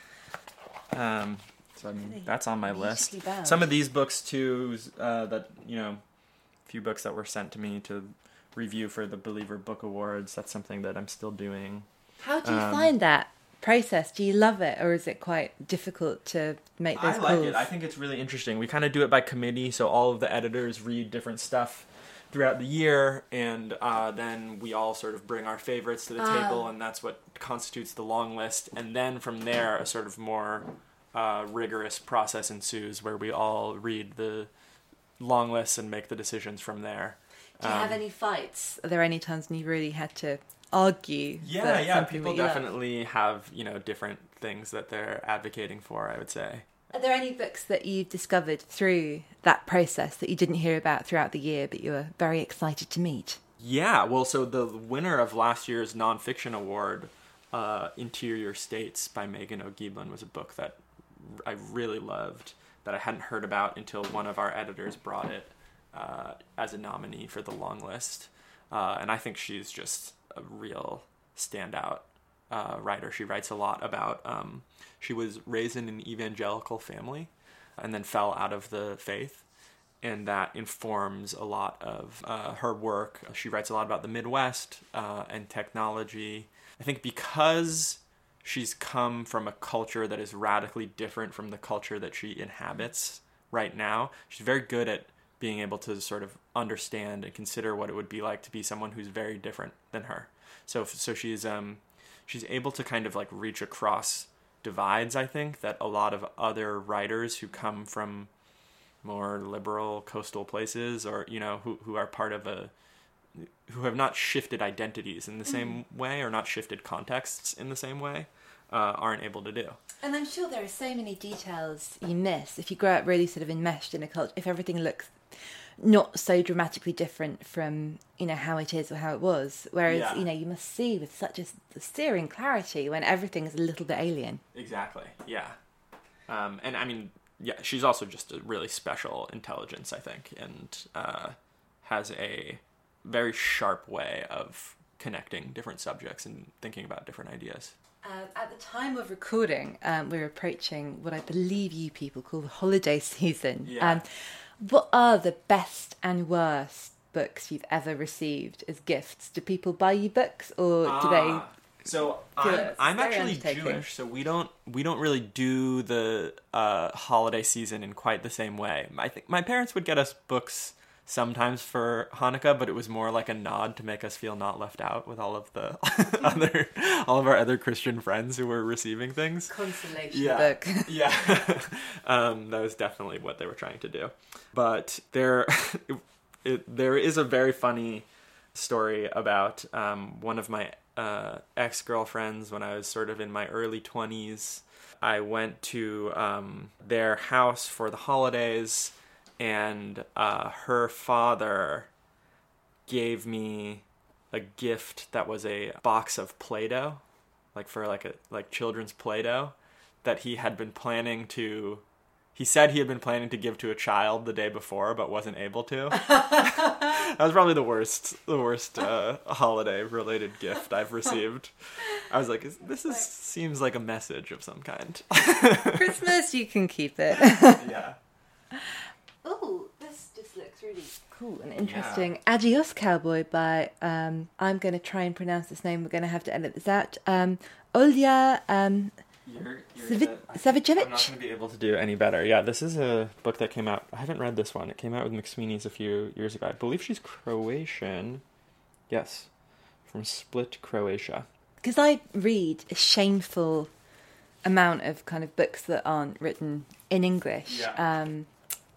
Um, so I mean,
Really
that's on my list.
beautifully bound.
Some of these books too, uh, that you know, a few books that were sent to me to review for the Believer Book Awards. That's something that I'm still doing.
how do you
Um,
find that process? Do you love it, or is it quite difficult to make those
I like
calls?
it. I think it's really interesting. We kind of do it by committee, so all of the editors read different stuff throughout the year, and uh, then we all sort of bring our favorites to the
Ah.
table, and that's what constitutes the long list. And then from there, a sort of more uh, rigorous process ensues, where we all read the long lists and make the decisions from there.
Do you have any fights? Are there any times when you really had to argue?
Yeah,
for
yeah.
something
People
that you love?
definitely have, you know, different things that they're advocating for, I would say.
Are there any books that you've discovered through that process that you didn't hear about throughout the year, but you were very excited to meet?
Yeah, well, so the winner of last year's nonfiction award, uh, Interior States by Megan O'Giblin, was a book that I really loved, that I hadn't heard about until one of our editors brought it uh, as a nominee for the long list. Uh, and I think she's just a real standout uh, writer. She writes a lot about, um, she was raised in an evangelical family and then fell out of the faith. And that informs a lot of uh, her work. She writes a lot about the Midwest uh, and technology. I think because she's come from a culture that is radically different from the culture that she inhabits right now, she's very good at being able to sort of understand and consider what it would be like to be someone who's very different than her. So, so she's um, she's able to kind of like reach across divides, I think, that a lot of other writers who come from more liberal coastal places, or, you know, who, who are part of a, who have not shifted identities in the same mm. way, or not shifted contexts in the same way, uh, aren't able to do.
And I'm sure there are so many details you miss if you grow up really sort of enmeshed in a culture, if everything looks not so dramatically different from, you know, how it is or how it was. Whereas, yeah. you know, you must see with such a searing clarity when everything is a little bit alien.
Exactly, yeah. Um, and I mean, yeah, she's also just a really special intelligence, I think, and uh, has a very sharp way of connecting different subjects and thinking about different ideas.
Uh, at the time of recording, um, we're approaching what I believe you people call the holiday season.
Yeah.
Um, what are the best and worst books you've ever received as gifts? Do people buy you books, or
ah.
do they...
So I'm, I'm actually Jewish, so we don't we don't really do the uh, holiday season in quite the same way. I think my parents would get us books sometimes for Hanukkah, but it was more like a nod to make us feel not left out with all of the other all of our other Christian friends who were receiving things.
Consolation
yeah.
book.
yeah, um, that was definitely what they were trying to do. But there, it, it, there is a very funny story about um, one of my Uh, ex-girlfriends when I was sort of in my early twenties. I went to um, their house for the holidays, and uh, her father gave me a gift that was a box of Play-Doh, like for like a like children's Play-Doh, that he had been planning to. He said he had been planning to give to a child the day before, but wasn't able to. That was probably the worst, the worst uh, holiday-related gift I've received. I was like, "This is seems like a message of some kind."
Christmas, you can keep it.
Yeah.
Oh, this just looks really cool and interesting. Yeah. Adios, Cowboy by um, I'm going to try and pronounce this name. We're going to have to edit this out. Um, Olya. Um,
You're, you're
Savi-
gonna,
Savicevic?
I'm not going to be able to do any better. Yeah, this is a book that came out. I haven't read this one. It came out with McSweeney's a few years ago. I believe she's Croatian. Yes, from Split, Croatia.
Because I read a shameful amount of kind of books that aren't written in English.
Yeah. Um,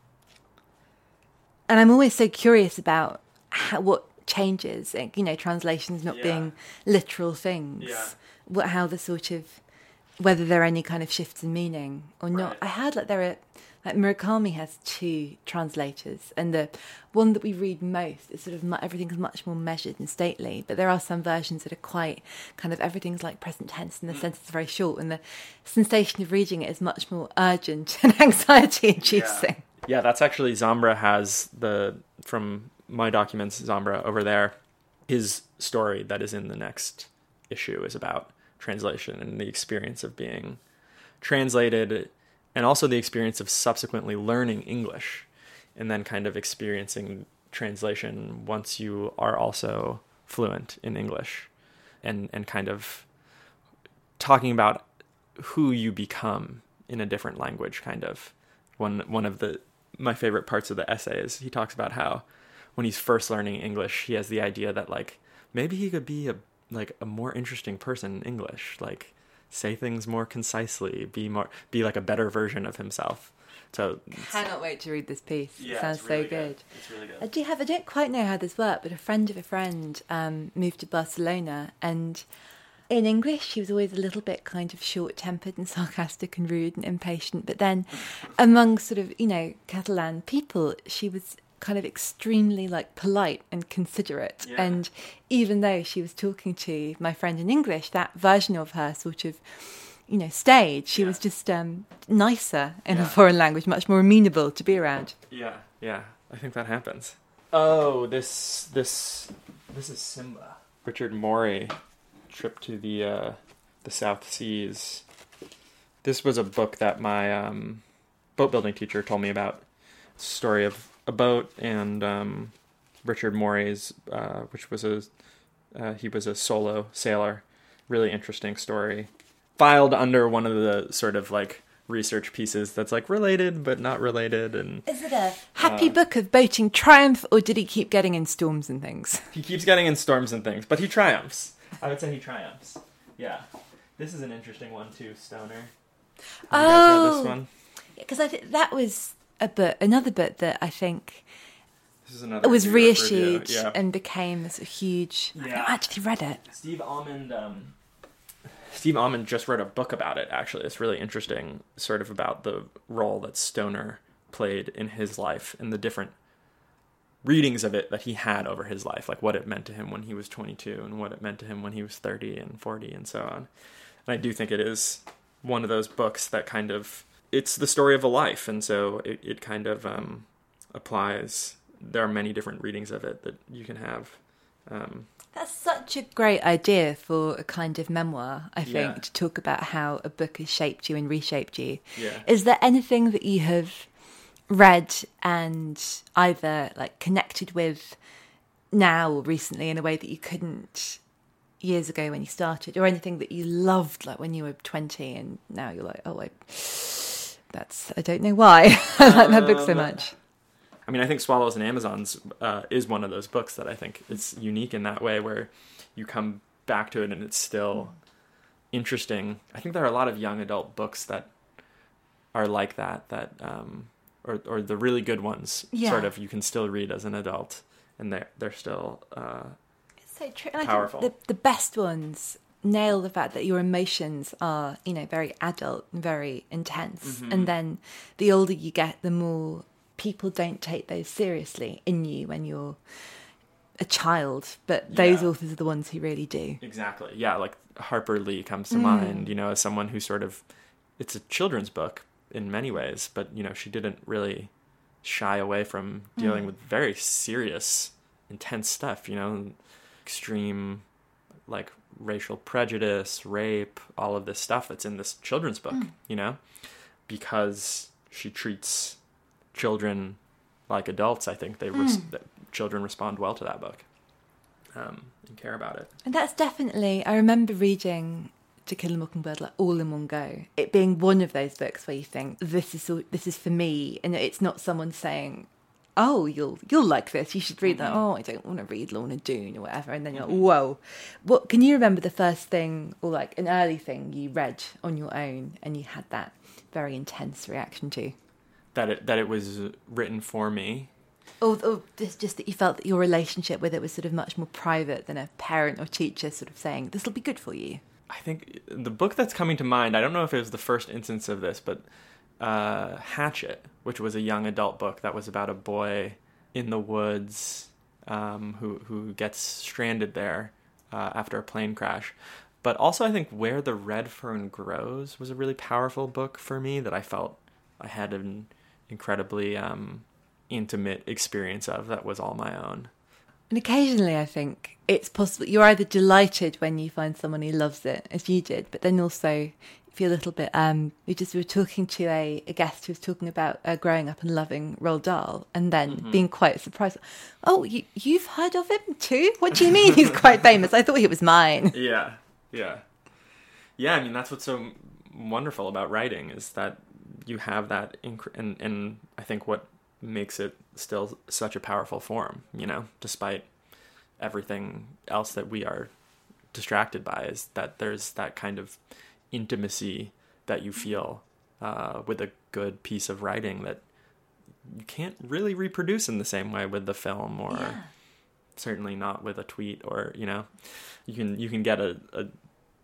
and I'm always so curious about how, what changes, you know, translations not
yeah.
being literal things.
Yeah.
What, how the sort of... whether there are any kind of shifts in meaning or not.
Right.
I heard like there are, like Murakami has two translators, and the one that we read most is sort of mu- everything's much more measured and stately, but there are some versions that are quite kind of everything's like present tense and the mm. sentence is very short, and the sensation of reading it is much more urgent and anxiety inducing.
Yeah. yeah, that's actually Zambra has the, from my documents, Zambra over there, his story that is in the next issue is about translation and the experience of being translated, and also the experience of subsequently learning English and then kind of experiencing translation once you are also fluent in English, and and kind of talking about who you become in a different language. Kind of one one of the my favorite parts of the essay is he talks about how when he's first learning English, he has the idea that like maybe he could be a like a more interesting person in English, like say things more concisely, be more, be like a better version of himself. So
cannot wait to read this piece.
Yeah,
it sounds
it's really
so good.
good. It's really good.
I do have, I don't quite know how this worked, but a friend of a friend um, moved to Barcelona, and in English, she was always a little bit kind of short-tempered and sarcastic and rude and impatient. But then among sort of, you know, Catalan people, she was kind of extremely like polite and considerate. Yeah. And even though she was talking to my friend in English, that version of her sort of, you know, stayed. She yeah. was just um, nicer in yeah. a foreign language, much more amenable to be around.
Yeah, yeah, I think that happens. Oh, this this this is Simba. Richard Morey, Trip to the uh, the South Seas. This was a book that my um, boat building teacher told me about. Story of a boat and um, Richard Morey's, uh, which was a uh, he was a solo sailor. Really interesting story. Filed under one of the sort of like research pieces that's like related but not related. And
is it a happy uh, book of boating triumph, or did he keep getting in storms and things?
He keeps getting in storms and things, but he triumphs. I would say he triumphs. Yeah, this is an interesting one too, Stoner. Have
oh,
you guys read this one?
Because I think that was a book, another book that I think
this is another
was reissued
yeah.
and became this huge. Yeah. I've not actually read it.
Steve Almond. Um, Steve Almond just wrote a book about it, actually. It's really interesting, sort of about the role that Stoner played in his life and the different readings of it that he had over his life, like what it meant to him when he was twenty-two and what it meant to him when he was thirty and forty and so on. And I do think it is one of those books that kind of, it's the story of a life, and so it, it kind of um, applies. There are many different readings of it that you can have. Um,
That's such a great idea for a kind of memoir, I think, yeah. to talk about how a book has shaped you and reshaped you.
Yeah.
Is there anything that you have read and either like connected with now or recently in a way that you couldn't years ago when you started, or anything that you loved like when you were twenty and now you're like, oh, I, that's, I don't know why I like that book so much.
I mean, I think Swallows and Amazons uh, is one of those books that I think is unique in that way, where you come back to it and it's still interesting. I think there are a lot of young adult books that are like that, that um, or or the really good ones, yeah. sort of, you can still read as an adult, and they're they're still uh,
it's so true.
Powerful.
I think the the best ones nail the fact that your emotions are, you know, very adult and very intense, mm-hmm. and then the older you get, the more people don't take those seriously in you when you're a child, but those yeah. authors are the ones who really do.
Exactly. Yeah, like Harper Lee comes to mm. mind, you know, as someone who sort of, it's a children's book in many ways, but, you know, she didn't really shy away from dealing mm. with very serious, intense stuff, you know, extreme, like, racial prejudice, rape, all of this stuff that's in this children's book, mm. you know, because she treats children like adults. I think they res- mm. children respond well to that book um, and care about it.
And that's definitely, I remember reading To Kill a Mockingbird like all in one go. It being one of those books where you think, this is this is for me, and it's not someone saying, oh, you'll you'll like this, you should read mm-hmm. that. Oh, I don't want to read Lorna Doone or whatever. And then you're like, whoa. What can you remember the first thing, or like an early thing you read on your own and you had that very intense reaction to?
That it that it was written for me.
Or, or just, just that you felt that your relationship with it was sort of much more private than a parent or teacher sort of saying, this will be good for you.
I think the book that's coming to mind, I don't know if it was the first instance of this, but uh, Hatchet, which was a young adult book that was about a boy in the woods um, who, who gets stranded there uh, after a plane crash. But also I think Where the Red Fern Grows was a really powerful book for me that I felt I had an incredibly um, intimate experience of that was all my own.
And occasionally I think it's possible you're either delighted when you find someone who loves it, as you did, but then also you feel a little bit, um, we just were talking to a, a guest who was talking about uh, growing up and loving Roald Dahl, and then mm-hmm. being quite surprised. Oh, you, you've heard of him too? What do you mean he's quite famous? I thought he was mine.
Yeah, yeah. Yeah, I mean, that's what's so wonderful about writing, is that you have that, inc- and, and I think what makes it still such a powerful form, you know, despite everything else that we are distracted by, is that there's that kind of intimacy that you feel uh, with a good piece of writing that you can't really reproduce in the same way with the film, or yeah. certainly not with a tweet, or, you know, you can you can get a, a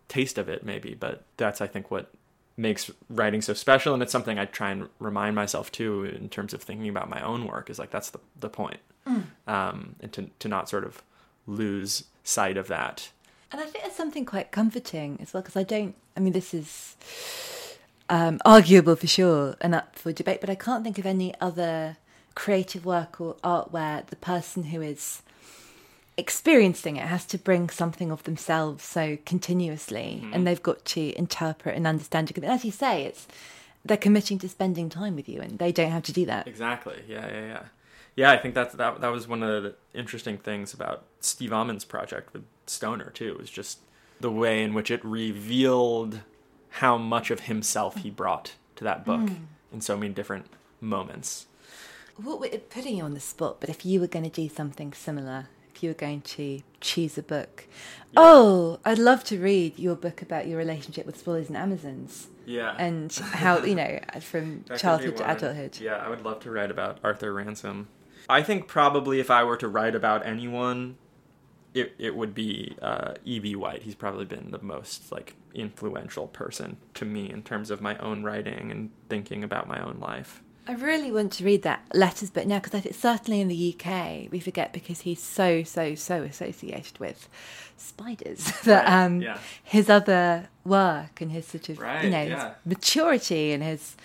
taste of it maybe, but that's, I think, what makes writing so special. And it's something I try and remind myself too, in terms of thinking about my own work, is like, that's the, the point. Mm. Um, and to, to not sort of lose sight of that.
And I think there's something quite comforting as well, because I don't, I mean, this is um, arguable for sure and up for debate, but I can't think of any other creative work or art where the person who is experiencing it has to bring something of themselves so continuously, mm-hmm. and they've got to interpret and understand it. And as you say, it's they're committing to spending time with you, and they don't have to do that.
Exactly. Yeah, yeah, yeah. Yeah, I think that's, that that was one of the interesting things about Steve Almond's project with Stoner, too. It was just the way in which it revealed how much of himself he brought to that book mm. in so many different moments.
What we're putting you on the spot, but if you were going to do something similar, if you were going to choose a book, yeah. oh, I'd love to read your book about your relationship with swallows and Amazons.
Yeah.
And how, you know, from childhood to adulthood.
Yeah, I would love to write about Arthur Ransom. I think probably if I were to write about anyone, it it would be uh, E B. White. He's probably been the most like influential person to me in terms of my own writing and thinking about my own life.
I really want to read that Letters Book now, because I think certainly in the U K we forget, because he's so, so, so associated with spiders, that
right.
um,
yeah.
his other work and his sort of,
right,
you know,
yeah.
his maturity and his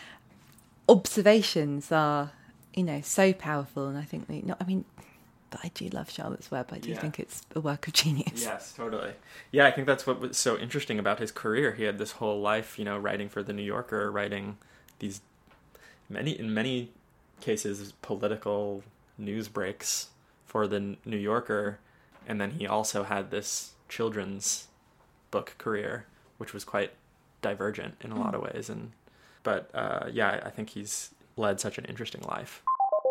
observations are, you know, so powerful. And I think, we, not, I mean, but I do love Charlotte's Web. I do yeah. think it's a work of genius.
Yes, totally. Yeah, I think that's what was so interesting about his career. He had this whole life, you know, writing for The New Yorker, writing these many, in many cases, political news breaks for The New Yorker. And then he also had this children's book career, which was quite divergent in a lot of ways. And But uh, yeah, I think he's led such an interesting life.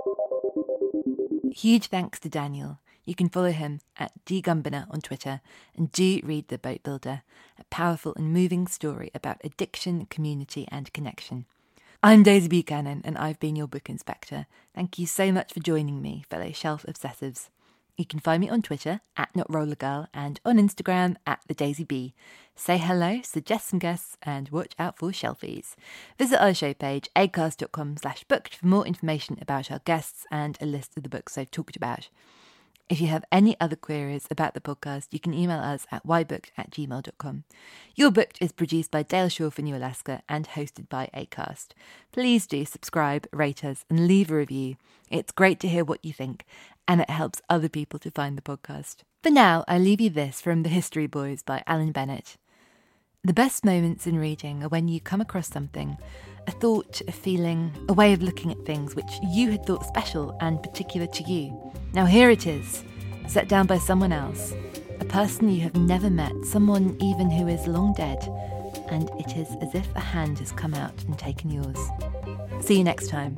Huge thanks to Daniel. You can follow him at D Gumbiner on Twitter, and do read The Boat Builder, a powerful and moving story about addiction, community and connection. I'm Daisy Buchanan, and I've been your book inspector. Thank you so much for joining me, fellow shelf obsessives. You can find me on Twitter at NotRollerGirl and on Instagram at the Daisy B. Say hello, suggest some guests, and watch out for shelfies. Visit our show page, acast.com slash booked, for more information about our guests and a list of the books I've talked about. If you have any other queries about the podcast, you can email us at whybooked at gmail dot com. Your Booked is produced by Dale Shaw for New Alaska and hosted by Acast. Please do subscribe, rate us, and leave a review. It's great to hear what you think, and it helps other people to find the podcast. For now, I leave you this from The History Boys by Alan Bennett. The best moments in reading are when you come across something, a thought, a feeling, a way of looking at things which you had thought special and particular to you. Now here it is, set down by someone else, a person you have never met, someone even who is long dead, and it is as if a hand has come out and taken yours. See you next time.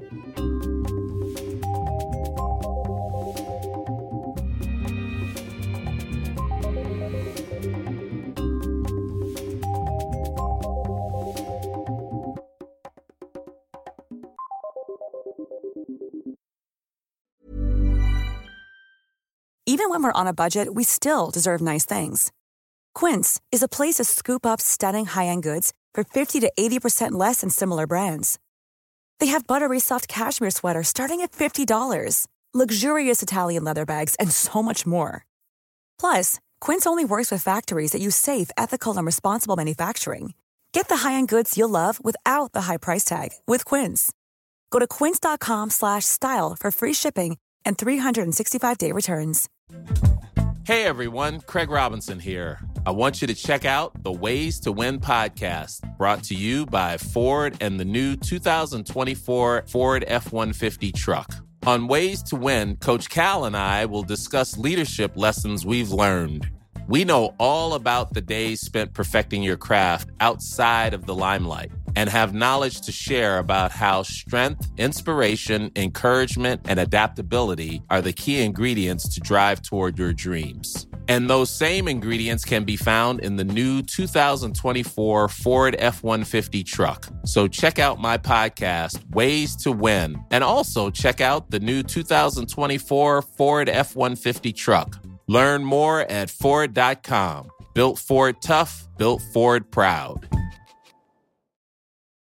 Even when we're on a budget, we still deserve nice things. Quince is a place to scoop up stunning high-end goods for fifty to eighty percent less than similar brands. They have buttery soft cashmere sweaters starting at fifty dollars, luxurious Italian leather bags, and so much more. Plus, Quince only works with factories that use safe, ethical, and responsible manufacturing. Get the high-end goods you'll love without the high price tag with Quince. Go to quince.com slash style for free shipping and three sixty-five day returns.
Hey everyone, Craig Robinson here. I want you to check out the Ways to Win podcast, brought to you by Ford and the new two thousand twenty-four Ford F one fifty truck. On Ways to Win, Coach Cal and I will discuss leadership lessons we've learned. We know all about the days spent perfecting your craft outside of the limelight, and have knowledge to share about how strength, inspiration, encouragement, and adaptability are the key ingredients to drive toward your dreams. And those same ingredients can be found in the new two thousand twenty-four Ford F one fifty truck. So check out my podcast, Ways to Win, and also check out the new two thousand twenty-four Ford F one fifty truck. Learn more at Ford dot com. Built Ford tough, built Ford proud.